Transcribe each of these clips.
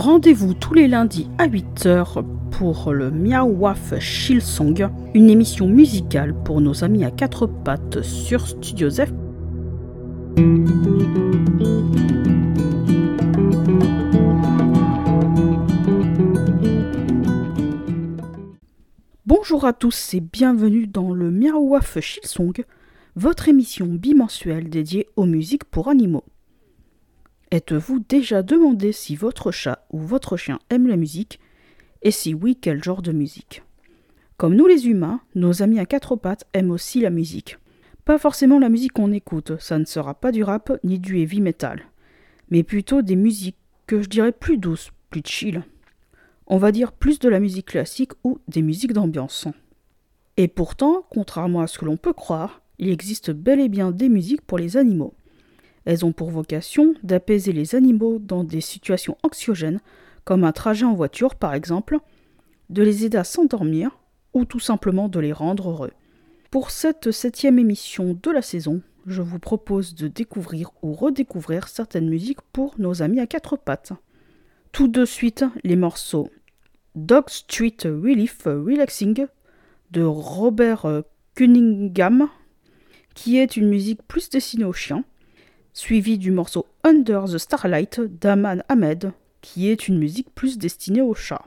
Rendez-vous tous les lundis à 8h pour le Miao Waf Shilsong, une émission musicale pour nos amis à quatre pattes sur Studio Zef. Bonjour à tous et bienvenue dans le Miao Waf Shilsong, votre émission bimensuelle dédiée aux musiques pour animaux. Êtes-vous déjà demandé si votre chat ou votre chien aime la musique, et si oui, quel genre de musique? Comme nous les humains, nos amis à quatre pattes aiment aussi la musique. Pas forcément la musique qu'on écoute, ça ne sera pas du rap ni du heavy metal, mais plutôt des musiques que je dirais plus douces, plus chill. On va dire plus de la musique classique ou des musiques d'ambiance. Et pourtant, contrairement à ce que l'on peut croire, il existe bel et bien des musiques pour les animaux. Elles ont pour vocation d'apaiser les animaux dans des situations anxiogènes, comme un trajet en voiture par exemple, de les aider à s'endormir ou tout simplement de les rendre heureux. Pour cette 7e émission de la saison, je vous propose de découvrir ou redécouvrir certaines musiques pour nos amis à quatre pattes. Tout de suite, les morceaux Dog Street Relief Relaxing de Robert Cunningham, qui est une musique plus destinée aux chiens, suivi du morceau Under the Starlight d'Aman Ahmed, qui est une musique plus destinée aux chats.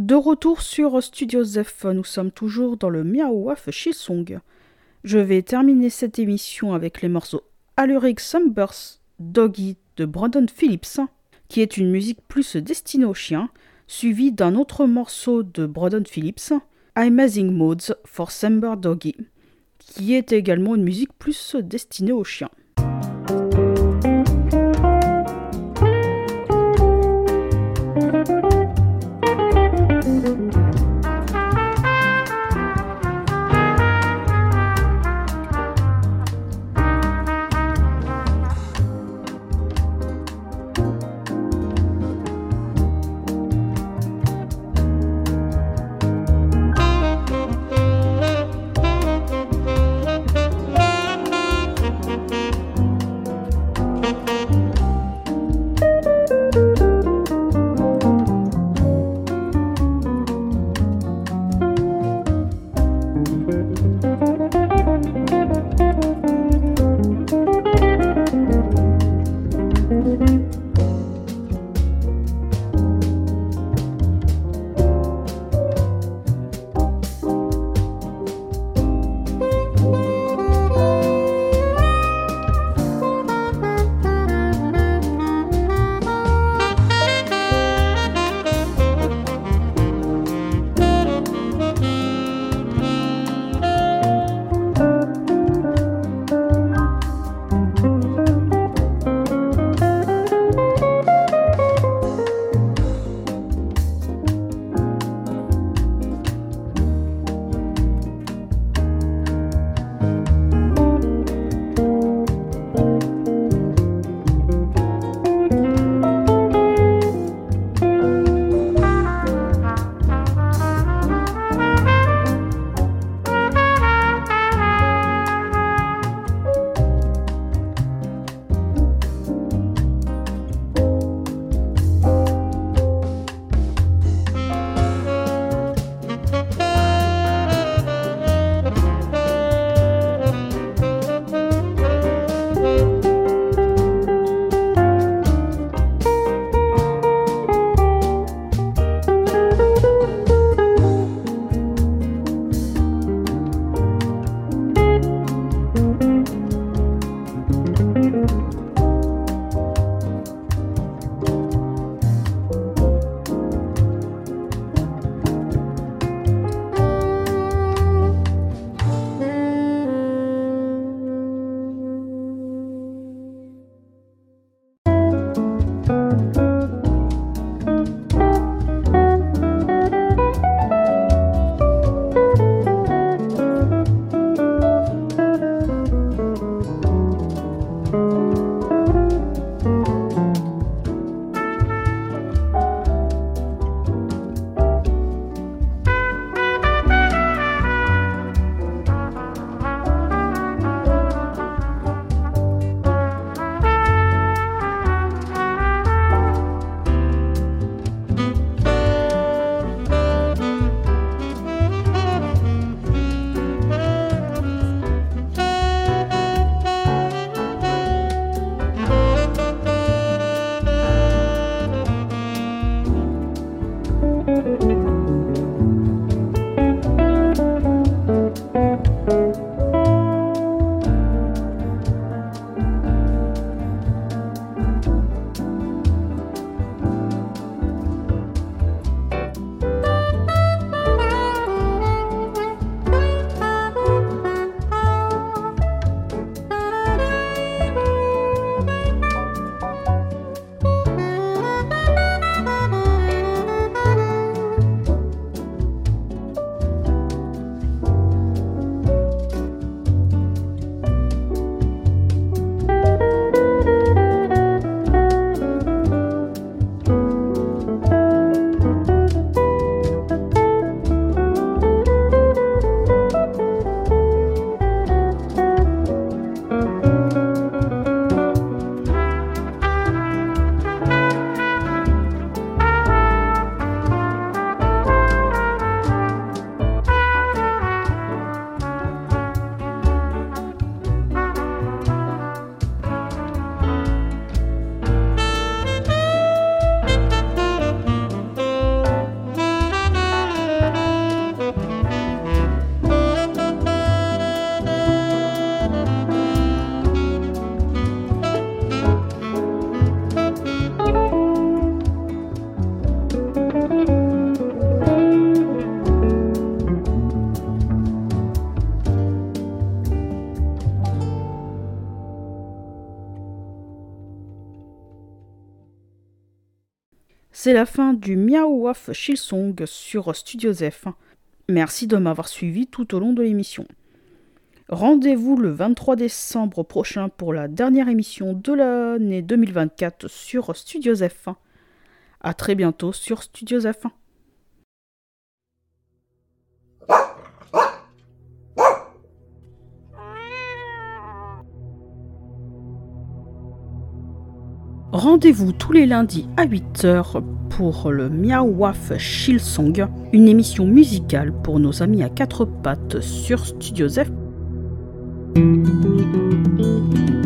De retour sur Studio Zef, nous sommes toujours dans le Miao Waf Shilsong. Je vais terminer cette émission avec les morceaux Aluric Sunburst Doggy de Brandon Phillips, qui est une musique plus destinée aux chiens, suivi d'un autre morceau de Brandon Phillips, Amazing Modes for Samber Doggy, qui est également une musique plus destinée aux chiens. C'est la fin du Miao Waf Shilsong sur Studio Zef. Merci de m'avoir suivi tout au long de l'émission. Rendez-vous le 23 décembre prochain pour la dernière émission de l'année 2024 sur Studio Zef. A très bientôt sur Studio Zef. Rendez-vous tous les lundis à 8h pour le Miao Waf Shilsong, une émission musicale pour nos amis à quatre pattes sur Studio Zef.